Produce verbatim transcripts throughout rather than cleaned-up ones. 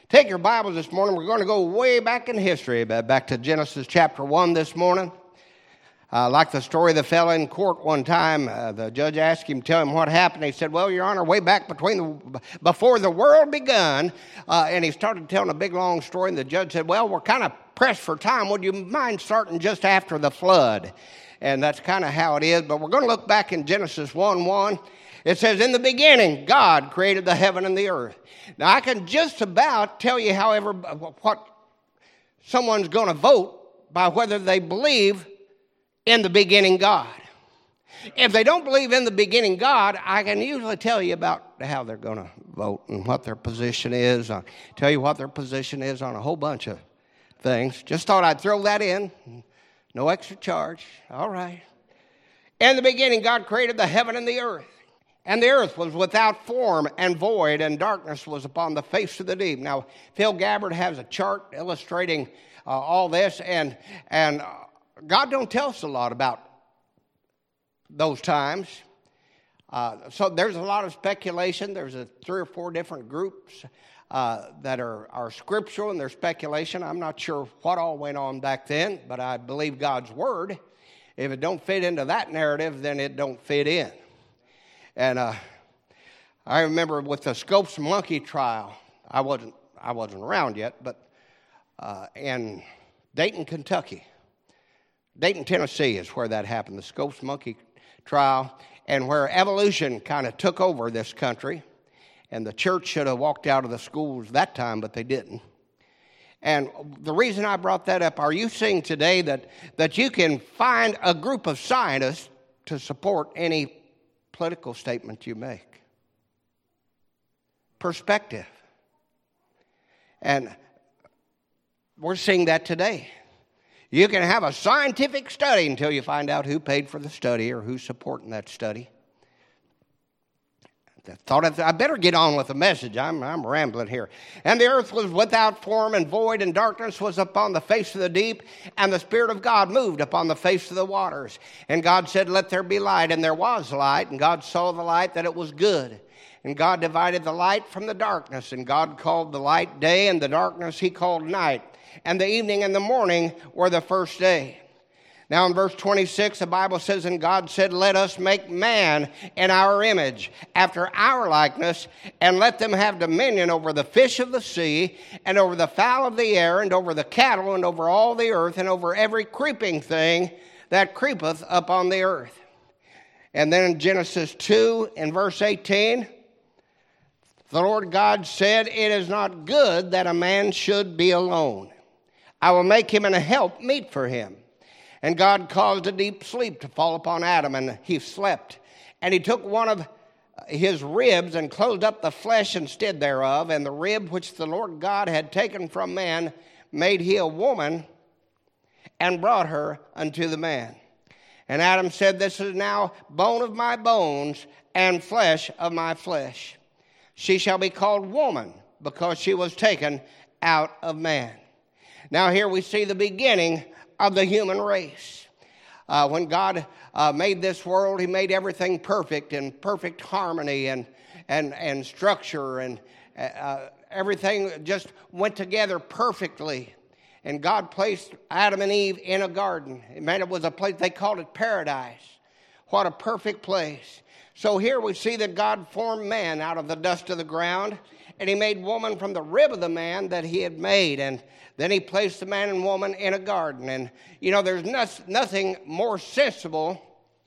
Take your Bibles this morning. We're going to go way back in history, back to Genesis chapter one this morning. Uh, like the story of the fellow in court one time, uh, the judge asked him, tell him what happened. He said, well, Your Honor, way back between the, before the world begun. Uh, and he started telling a big, long story. And the judge said, well, we're kind of pressed for time. Would you mind starting just after the flood? And that's kind of how it is. But we're going to look back in Genesis one one. It says, in the beginning, God created the heaven and the earth. Now, I can just about tell you, however, what someone's going to vote by whether they believe in the beginning God. If they don't believe in the beginning God, I can usually tell you about how they're going to vote and what their position is. I'll tell you what their position is on a whole bunch of things. Just thought I'd throw that in. No extra charge. All right. In the beginning, God created the heaven and the earth. And the earth was without form and void, and darkness was upon the face of the deep. Now, Phil Gabbard has a chart illustrating uh, all this, and and God don't tell us a lot about those times. Uh, so there's a lot of speculation. There's a three or four different groups uh, that are, are scriptural in their speculation. I'm not sure what all went on back then, but I believe God's word. If it don't fit into that narrative, then it don't fit in. And uh, I remember with the Scopes monkey trial, I wasn't I wasn't around yet, but uh, in Dayton, Kentucky, Dayton, Tennessee is where that happened, the Scopes monkey trial, and where evolution kind of took over this country, and the church should have walked out of the schools that time, but they didn't. And the reason I brought that up, are you seeing today that, that you can find a group of scientists to support any political statement you make? Perspective. And we're seeing that today. You can have a scientific study until you find out who paid for the study or who's supporting that study. I thought I better get on with the message. I'm, I'm rambling here. And the earth was without form and void, and darkness was upon the face of the deep, and the Spirit of God moved upon the face of the waters. And God said, let there be light, and there was light, and God saw the light that it was good. And God divided the light from the darkness, and God called the light day, and the darkness he called night. And the evening and the morning were the first day. Now in verse twenty-six, the Bible says, and God said, let us make man in our image, after our likeness, and let them have dominion over the fish of the sea, and over the fowl of the air, and over the cattle, and over all the earth, and over every creeping thing that creepeth upon the earth. And then in Genesis two, in verse eighteen, the Lord God said, it is not good that a man should be alone. I will make him an help meet for him. And God caused a deep sleep to fall upon Adam, and he slept. And he took one of his ribs and closed up the flesh instead thereof, and the rib which the Lord God had taken from man made he a woman, and brought her unto the man. And Adam said, this is now bone of my bones, and flesh of my flesh. She shall be called woman, because she was taken out of man. Now here we see the beginning of the human race. Uh, when God uh, made this world, he made everything perfect, in perfect harmony and and and structure, and uh, everything just went together perfectly. And God placed Adam and Eve in a garden. It meant it was a place, they called it paradise. What a perfect place. So here we see that God formed man out of the dust of the ground, and he made woman from the rib of the man that he had made. And then he placed the man and woman in a garden. And, you know, there's no, nothing more sensible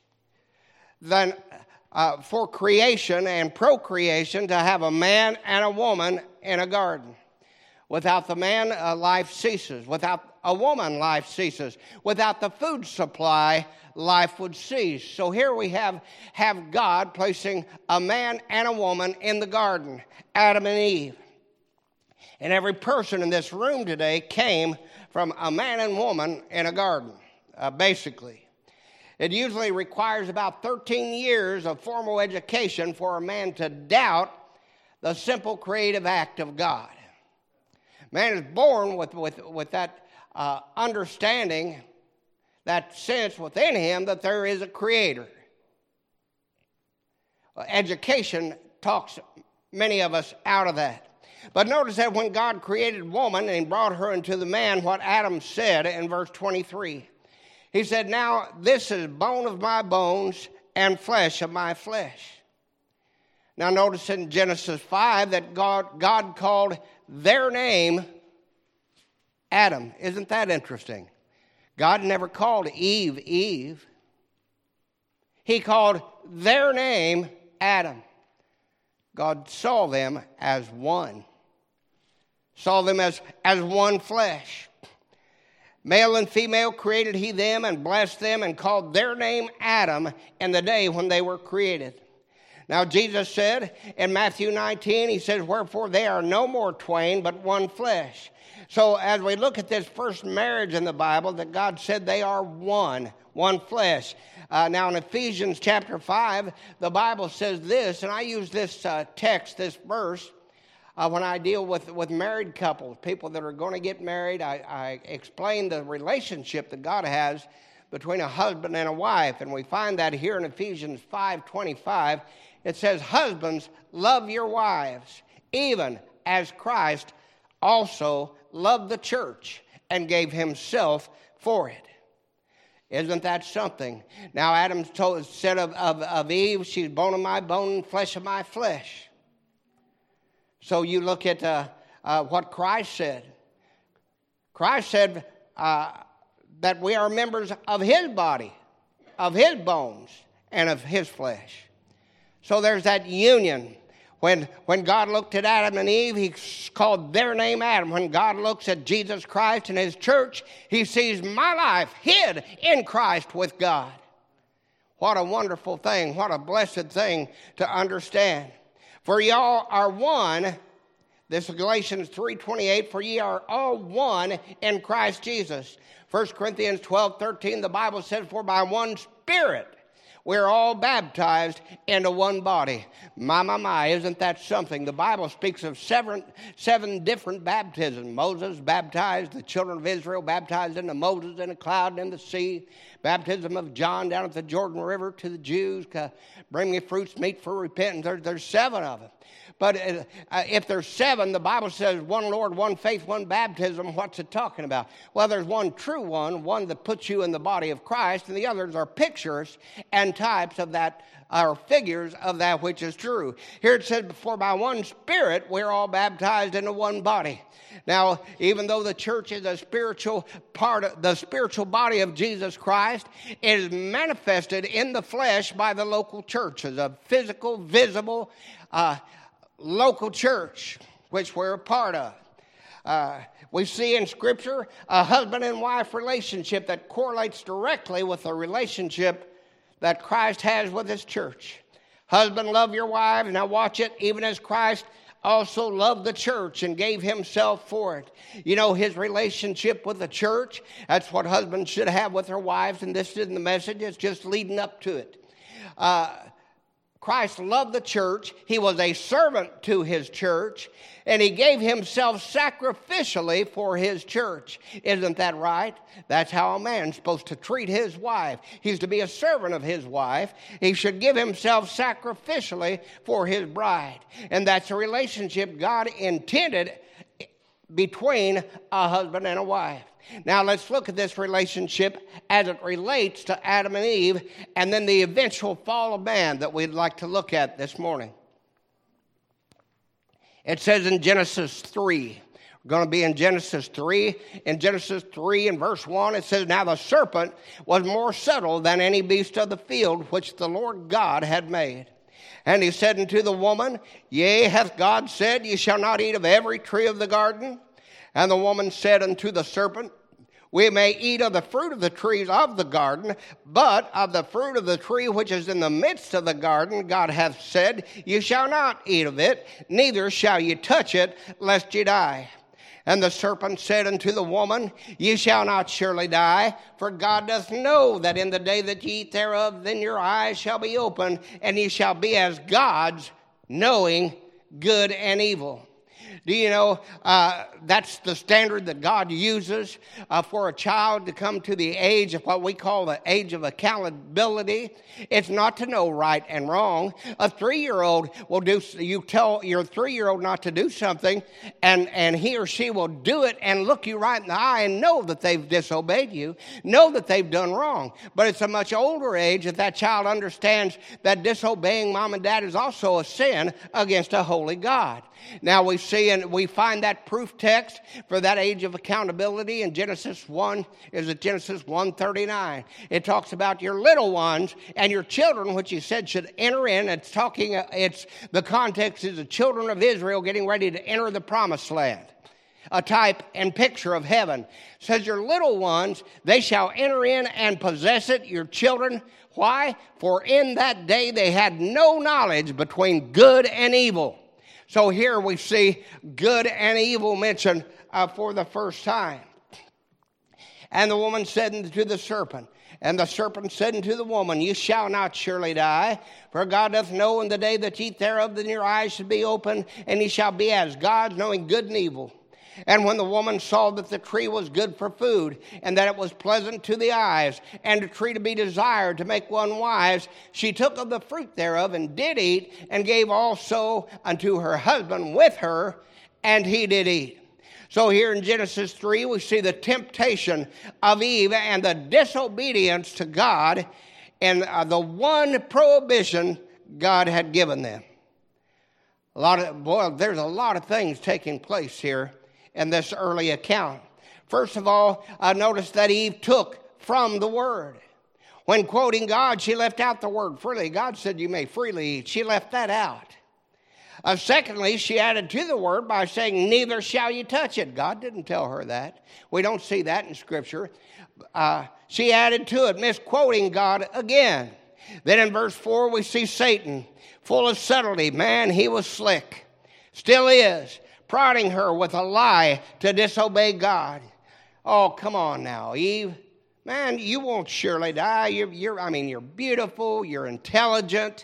than uh, for creation and procreation to have a man and a woman in a garden. Without the man, uh, life ceases. Without a woman, life ceases. Without the food supply, life would cease. So here we have, have God placing a man and a woman in the garden, Adam and Eve. And every person in this room today came from a man and woman in a garden, uh, basically. It usually requires about thirteen years of formal education for a man to doubt the simple creative act of God. Man is born with, with, with that uh, understanding, that sense within him that there is a creator. Education talks many of us out of that. But notice that when God created woman and brought her into the man, what Adam said in verse twenty-three. He said, now this is bone of my bones and flesh of my flesh. Now notice in Genesis five that God, God called their name Adam. Isn't that interesting? God never called Eve, Eve. He called their name Adam. God saw them as one. Saw them as, as one flesh. Male and female created he them and blessed them and called their name Adam in the day when they were created. Now Jesus said in Matthew nineteen, he says, wherefore they are no more twain, but one flesh. So as we look at this first marriage in the Bible, that God said they are one, one flesh. Uh, now in Ephesians chapter five, the Bible says this, and I use this uh, text, this verse, uh, when I deal with, with married couples, people that are going to get married. I, I explain the relationship that God has between a husband and a wife, and we find that here in Ephesians five twenty-five. It says, husbands, love your wives, even as Christ also loved the church and gave himself for it. Isn't that something? Now Adam told, said of, of, of Eve, she's bone of my bone and flesh of my flesh. So you look at uh, uh, what Christ said. Christ said uh, that we are members of his body, of his bones, and of his flesh. So there's that union. When, when God looked at Adam and Eve, he called their name Adam. When God looks at Jesus Christ and his church, he sees my life hid in Christ with God. What a wonderful thing. What a blessed thing to understand. For ye all are one. This is Galatians three twenty-eight. For ye are all one in Christ Jesus. First Corinthians twelve thirteen, the Bible says, for by one Spirit we're all baptized into one body. My, my, my, isn't that something? The Bible speaks of seven, seven different baptisms. Moses baptized, the children of Israel baptized into Moses in a cloud and in the sea. Baptism of John down at the Jordan River to the Jews. Bring me fruits meet for repentance. There, there's seven of them. But uh, if there's seven, the Bible says one Lord, one faith, one baptism. What's it talking about? Well, there's one true one, one that puts you in the body of Christ, and the others are pictures and types of that, or figures of that which is true. Here it says, for by one Spirit we're all baptized into one body. Now, even though the church is a spiritual part of the spiritual body of Jesus Christ, it is manifested in the flesh by the local churches, a physical, visible, uh, local church, which we're a part of. Uh, we see in Scripture a husband and wife relationship that correlates directly with the relationship that Christ has with his church. Husband, love your wives. Now watch it. Even as Christ also loved the church and gave himself for it. You know, his relationship with the church, that's what husbands should have with their wives, and this isn't the message. It's just leading up to it. Uh, Christ loved the church. He was a servant to his church, and he gave himself sacrificially for his church. Isn't that right? That's how a man's supposed to treat his wife. He's to be a servant of his wife. He should give himself sacrificially for his bride. And that's a relationship God intended between a husband and a wife. Now let's look at this relationship as it relates to Adam and Eve, and then the eventual fall of man that we'd like to look at this morning. It says in Genesis three, we're going to be in Genesis three. In Genesis three and verse one, it says, now the serpent was more subtle than any beast of the field which the Lord God had made. And he said unto the woman, yea, hath God said, ye shall not eat of every tree of the garden? And the woman said unto the serpent, we may eat of the fruit of the trees of the garden, but of the fruit of the tree which is in the midst of the garden, God hath said, ye shall not eat of it, neither shall ye touch it, lest ye die. And the serpent said unto the woman, ye shall not surely die, for God doth know that in the day that ye eat thereof, then your eyes shall be opened, and ye shall be as gods, knowing good and evil. Do you know uh, that's the standard that God uses uh, for a child to come to the age of what we call the age of accountability? It's not to know right and wrong. A three-year-old will do, you tell your three-year-old not to do something, and, and he or she will do it and look you right in the eye and know that they've disobeyed you, know that they've done wrong. But it's a much older age that that child understands that disobeying mom and dad is also a sin against a holy God. Now we see and we find that proof text for that age of accountability in Genesis one, is it Genesis one thirty-nine. It talks about your little ones and your children, which he said should enter in. It's talking, it's the context is the children of Israel getting ready to enter the promised land. A type and picture of heaven. It says your little ones, they shall enter in and possess it, your children. Why? For in that day they had no knowledge between good and evil. So here we see good and evil mentioned uh, for the first time. And the woman said unto the serpent, and the serpent said unto the woman, you shall not surely die, for God doth know in the day that ye eat thereof, then your eyes shall be opened, and ye shall be as gods, knowing good and evil. And when the woman saw that the tree was good for food, and that it was pleasant to the eyes, and a tree to be desired to make one wise, she took of the fruit thereof, and did eat, and gave also unto her husband with her, and he did eat. So here in Genesis three, we see the temptation of Eve and the disobedience to God, and uh, the one prohibition God had given them. A lot of, boy, there's a lot of things taking place here in this early account. First of all, uh, notice that Eve took from the word. When quoting God, she left out the word freely. God said you may freely eat. She left that out. Uh, secondly, she added to the word by saying, neither shall you touch it. God didn't tell her that. We don't see that in Scripture. Uh, she added to it, misquoting God again. Then in verse four, we see Satan, full of subtlety. Man, he was slick. Still is. Prodding her with a lie to disobey God. Oh, come on now, Eve. Man, you won't surely die. You're, you're, I mean, you're beautiful. You're intelligent.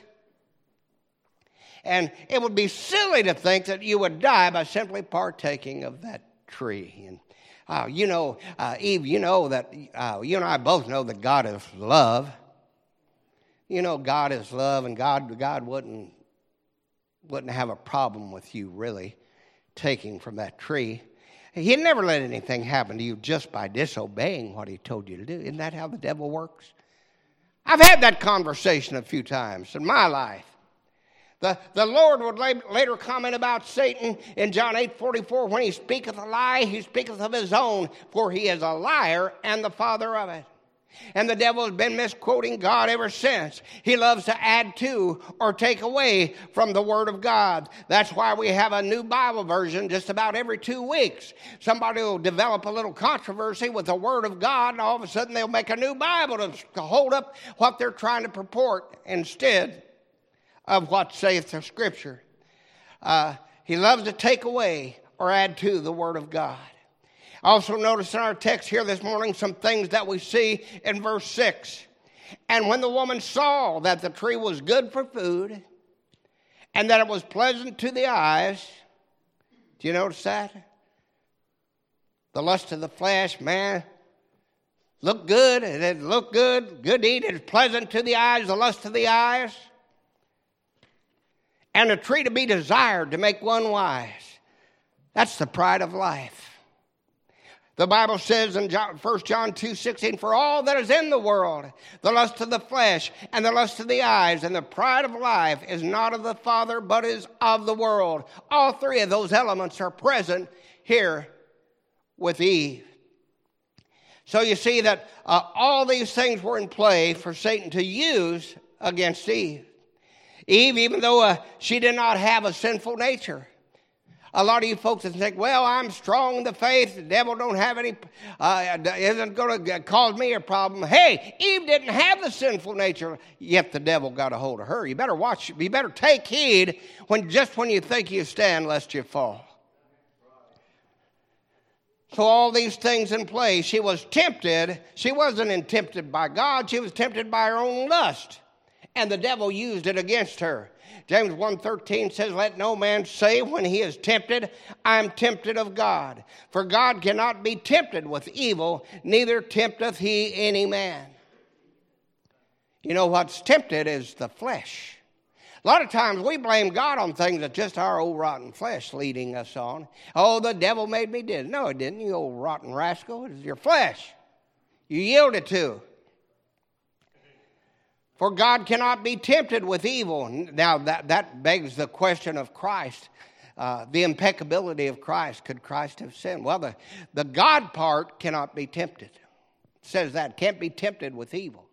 And it would be silly to think that you would die by simply partaking of that tree. And uh, you know, uh, Eve, you know that uh, you and I both know that God is love. You know, God is love, and God, God wouldn't wouldn't have a problem with you really taking from that tree. He'd never let anything happen to you just by disobeying what he told you to do. Isn't that how the devil works? I've had that conversation a few times in my life. The, the Lord would later comment about Satan in John eight forty-four, when he speaketh a lie, he speaketh of his own, for he is a liar and the father of it. And the devil has been misquoting God ever since. He loves to add to or take away from the Word of God. That's why we have a new Bible version just about every two weeks. Somebody will develop a little controversy with the Word of God, and all of a sudden they'll make a new Bible to, to hold up what they're trying to purport instead of what saith the Scripture. Uh, he loves to take away or add to the Word of God. Also notice in our text here this morning some things that we see in verse six. And when the woman saw that the tree was good for food and that it was pleasant to the eyes, do you notice that? The lust of the flesh, man, looked good. It looked good, good to eat. It's pleasant to the eyes, the lust of the eyes. And a tree to be desired to make one wise. That's the pride of life. The Bible says in First John two sixteen, for all that is in the world, the lust of the flesh and the lust of the eyes and the pride of life is not of the Father, but is of the world. All three of those elements are present here with Eve. So you see that uh, all these things were in play for Satan to use against Eve. Eve, even though uh, she did not have a sinful nature. A lot of you folks that think, well, I'm strong in the faith. The devil don't have any, uh, isn't going to cause me a problem. Hey, Eve didn't have the sinful nature, yet the devil got a hold of her. You better watch, you better take heed when just when you think you stand, lest you fall. So all these things in play, she was tempted. She wasn't tempted by God. She was tempted by her own lust and the devil used it against her. James one thirteen says, let no man say when he is tempted, I am tempted of God. For God cannot be tempted with evil, neither tempteth he any man. You know, what's tempted is the flesh. A lot of times we blame God on things that just our old rotten flesh leading us on. Oh, the devil made me do it. No, it didn't, you old rotten rascal. It was your flesh. You yielded to. For God cannot be tempted with evil. Now, that, that begs the question of Christ, uh, the impeccability of Christ. Could Christ have sinned? Well, the, the God part cannot be tempted. It says that, can't be tempted with evil.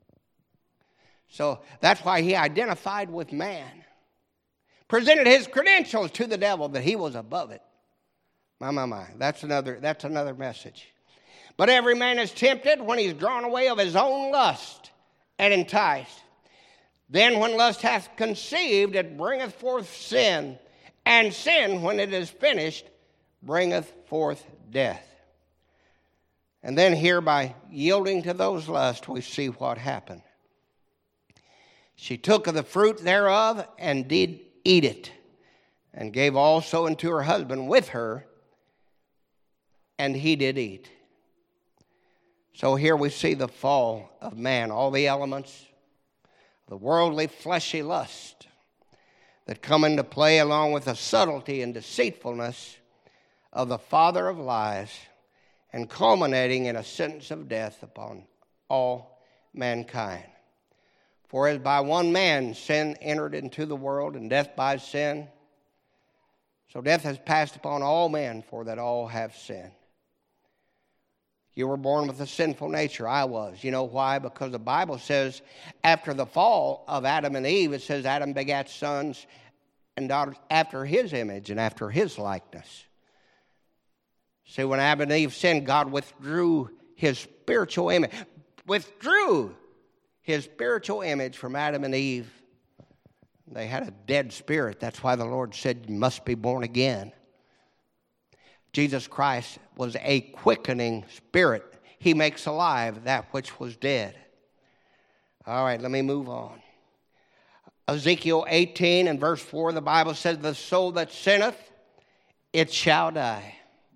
So that's why he identified with man. Presented his credentials to the devil that he was above it. My, my, my. That's another, that's another message. But every man is tempted when he's drawn away of his own lust and enticed. Then when lust hath conceived, it bringeth forth sin. And sin, when it is finished, bringeth forth death. And then here, by yielding to those lusts, we see what happened. She took of the fruit thereof and did eat it, and gave also unto her husband with her, and he did eat. So here we see the fall of man, all the elements, the worldly fleshy lust that come into play, along with the subtlety and deceitfulness of the father of lies, and culminating in a sentence of death upon all mankind. For as by one man sin entered into the world, and death by sin, so death has passed upon all men, for that all have sinned. You were born with a sinful nature. I was. You know why? Because the Bible says after the fall of Adam and Eve, it says Adam begat sons and daughters after his image and after his likeness. See, when Adam and Eve sinned, God withdrew his spiritual image. Withdrew his spiritual image from Adam and Eve. They had a dead spirit. That's why the Lord said, you must be born again. Jesus Christ was a quickening spirit. He makes alive that which was dead. All right, let me move on. Ezekiel eighteen and verse four, the Bible says, the soul that sinneth, it shall die.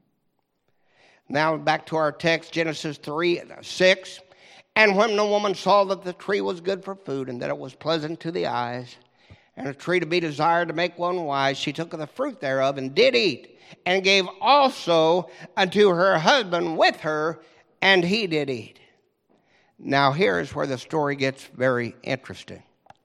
Now back to our text, Genesis three, six. And when the woman saw that the tree was good for food, and that it was pleasant to the eyes, and a tree to be desired to make one wise, she took of the fruit thereof and did eat, and gave also unto her husband with her, and he did eat. Now here is where the story gets very interesting.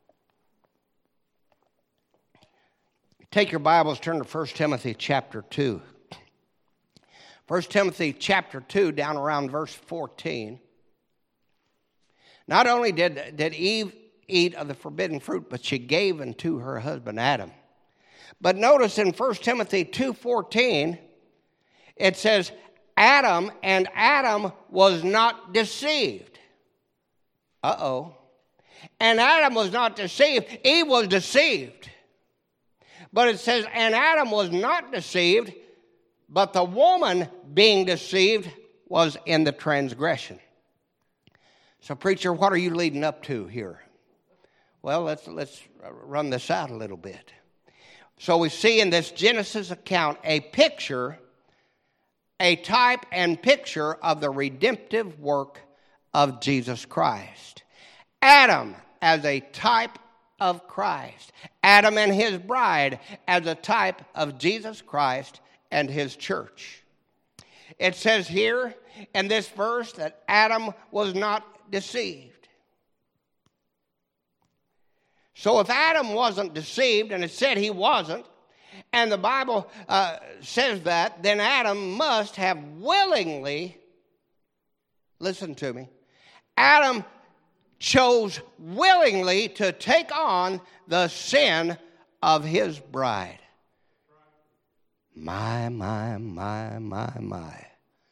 Take your Bibles, turn to First Timothy chapter two. First Timothy chapter two, down around verse fourteen. Not only did, did Eve eat of the forbidden fruit, but she gave unto her husband Adam. But notice in First Timothy two fourteen, it says, Adam, and Adam was not deceived. Uh-oh. And Adam was not deceived. Eve was deceived. But it says, and Adam was not deceived, but the woman being deceived was in the transgression. So, preacher, what are you leading up to here? Well, let's, let's run this out a little bit. So we see in this Genesis account a picture, a type and picture of the redemptive work of Jesus Christ. Adam as a type of Christ. Adam and his bride as a type of Jesus Christ and his church. It says here in this verse that Adam was not deceived. So if Adam wasn't deceived, and it said he wasn't, and the Bible uh, says that, then Adam must have willingly, listen to me, Adam chose willingly to take on the sin of his bride. My, my, my, my, my.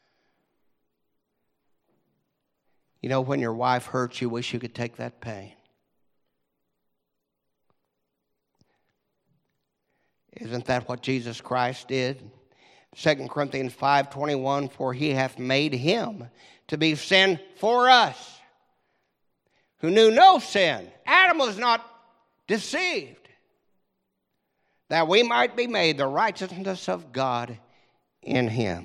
You know, when your wife hurts, you wish you could take that pain. Isn't that what Jesus Christ did? Second Corinthians five twenty-one, for he hath made him to be sin for us, who knew no sin. Adam was not deceived, that we might be made the righteousness of God in him.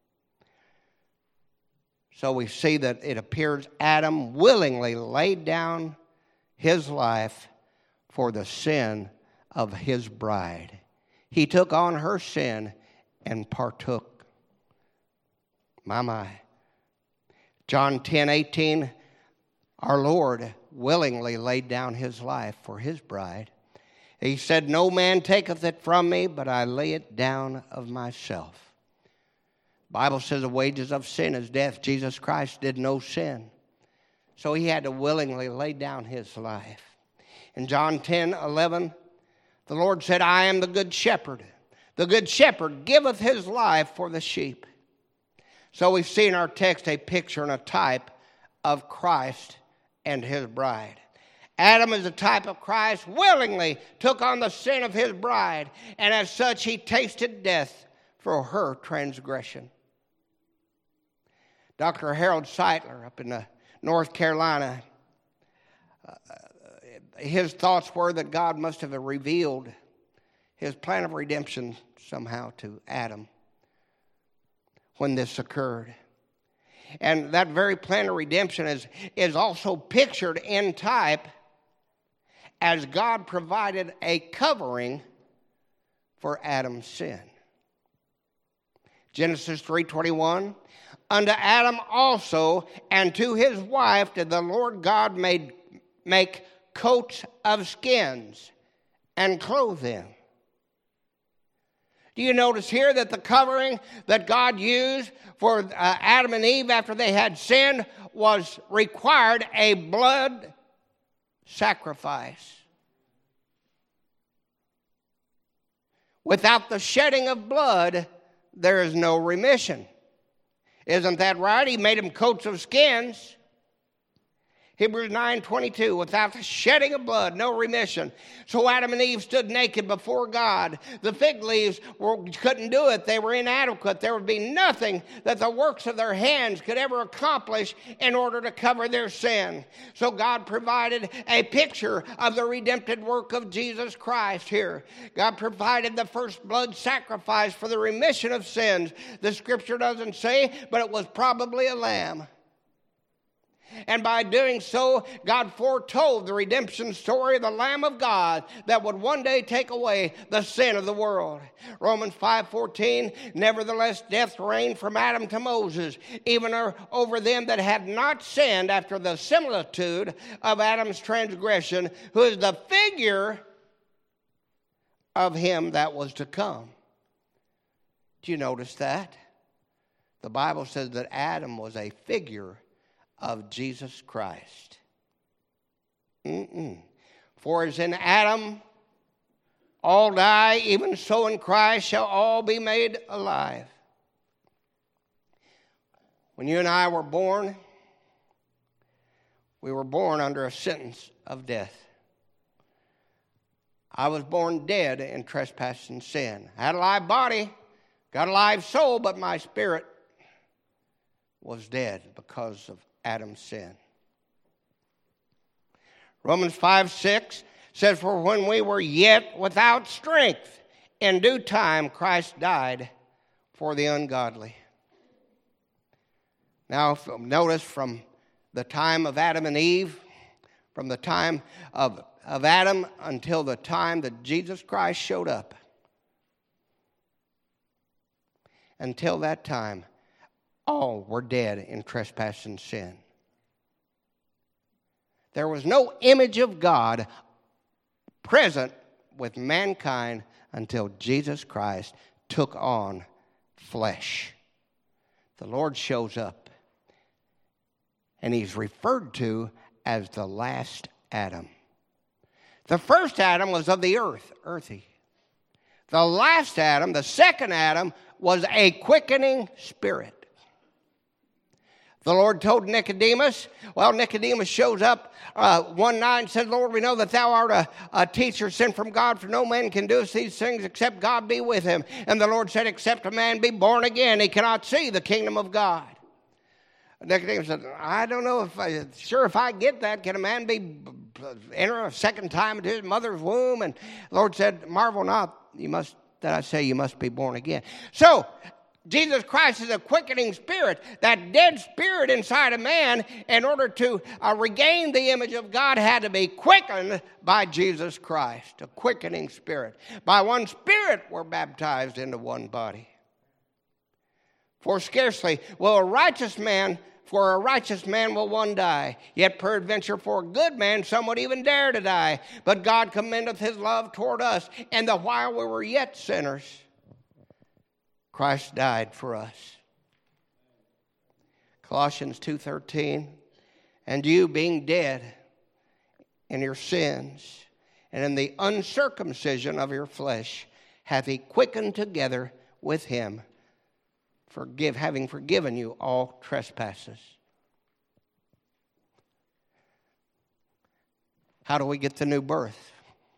So we see that it appears Adam willingly laid down his life for the sin of his bride. He took on her sin and partook. My, my. John ten eighteen, our Lord willingly laid down his life for his bride. He said, no man taketh it from me, but I lay it down of myself. The Bible says the wages of sin is death. Jesus Christ did no sin, so he had to willingly lay down his life. In John ten eleven, the Lord said, I am the good shepherd. The good shepherd giveth his life for the sheep. So we see in our text a picture and a type of Christ and his bride. Adam is a type of Christ, willingly took on the sin of his bride, and as such he tasted death for her transgression. Doctor Harold Seitler up in uh, North Carolina, uh, his thoughts were that God must have revealed his plan of redemption somehow to Adam when this occurred. And that very plan of redemption is, is also pictured in type as God provided a covering for Adam's sin. Genesis three twenty-one, unto Adam also and to his wife did the Lord God made, make coats of skins and clothe them. Do you notice here that the covering that God used for uh, Adam and Eve after they had sinned was required a blood sacrifice? Without the shedding of blood, there is no remission. Isn't that right? He made them coats of skins. Hebrews nine twenty-two, without the shedding of blood, no remission. So Adam and Eve stood naked before God. The fig leaves were, couldn't do it. They were inadequate. There would be nothing that the works of their hands could ever accomplish in order to cover their sin. So God provided a picture of the redemptive work of Jesus Christ here. God provided the first blood sacrifice for the remission of sins. The scripture doesn't say, but it was probably a lamb. And by doing so, God foretold the redemption story of the Lamb of God that would one day take away the sin of the world. Romans five fourteen, nevertheless death reigned from Adam to Moses, even over them that had not sinned after the similitude of Adam's transgression, who is the figure of him that was to come. Do you notice that? The Bible says that Adam was a figure of Jesus Christ. Mm-mm. For as in Adam all die, even so in Christ shall all be made alive. When you and I were born, we were born under a sentence of death. I was born dead in trespass and sin. I had a live body, got a live soul, but my spirit was dead because of Adam's sin. Romans five six says, for when we were yet without strength, in due time Christ died for the ungodly. Now notice from the time of Adam and Eve, from the time of, of Adam until the time that Jesus Christ showed up, until that time, all were dead in trespass and sin. There was no image of God present with mankind until Jesus Christ took on flesh. The Lord shows up, and he's referred to as the last Adam. The first Adam was of the earth, earthy. The last Adam, the second Adam, was a quickening spirit. The Lord told Nicodemus, well, Nicodemus shows up uh, one night and said, Lord, we know that thou art a, a teacher sent from God, for no man can do these things except God be with him. And the Lord said, except a man be born again, he cannot see the kingdom of God. Nicodemus said, I don't know if I, sure if I get that, can a man be enter a second time into his mother's womb? And the Lord said, marvel not, you must that I say you must be born again. So Jesus Christ is a quickening spirit. That dead spirit inside a man, in order to uh, regain the image of God, had to be quickened by Jesus Christ, a quickening spirit. By one spirit we're baptized into one body. For scarcely will a righteous man, for a righteous man will one die. Yet peradventure for a good man some would even dare to die. But God commendeth his love toward us, and that while we were yet sinners, Christ died for us. Colossians two thirteen, and you being dead in your sins and in the uncircumcision of your flesh, hath he quickened together with him, forgive, having forgiven you all trespasses. How do we get the new birth?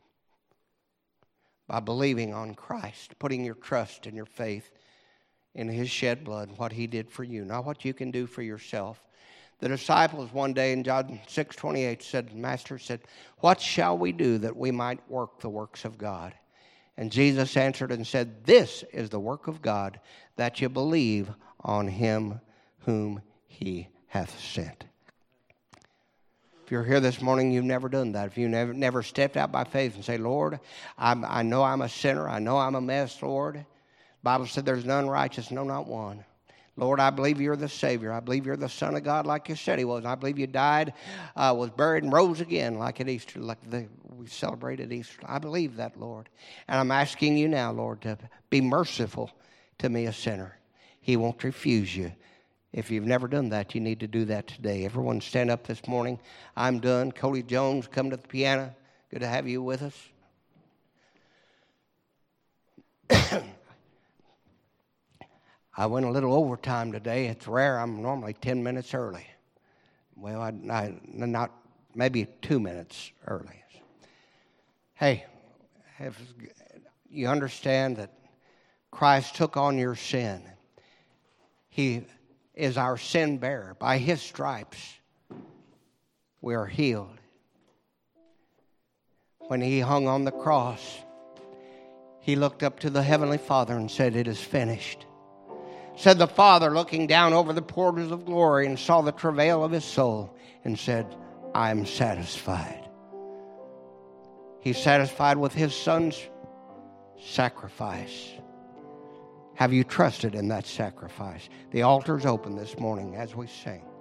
By believing on Christ, putting your trust and your faith in his shed blood, what he did for you, not what you can do for yourself. The disciples one day in John six twenty-eight said, Master said, what shall we do that we might work the works of God? And Jesus answered and said, this is the work of God, that you believe on him whom he hath sent. If you're here this morning, you've never done that. If you never never stepped out by faith and say, Lord, I'm, I know I'm a sinner. I know I'm a mess, Lord. The Bible said there's none righteous, no, not one. Lord, I believe you're the Savior. I believe you're the Son of God like you said he was. I believe you died, uh, was buried, and rose again like at Easter, like the, we celebrated Easter. I believe that, Lord. And I'm asking you now, Lord, to be merciful to me, a sinner. He won't refuse you. If you've never done that, you need to do that today. Everyone stand up this morning. I'm done. Cody Jones, come to the piano. Good to have you with us. I went a little overtime today. It's rare. I'm normally ten minutes early. Well, I, I not maybe two minutes early. Hey, if you understand that Christ took on your sin. He is our sin bearer. By his stripes, we are healed. When he hung on the cross, he looked up to the Heavenly Father and said, it is finished. Said the Father, looking down over the portals of glory and saw the travail of his soul and said, I am satisfied. He's satisfied with his Son's sacrifice. Have you trusted in that sacrifice? The altar's open this morning as we sing.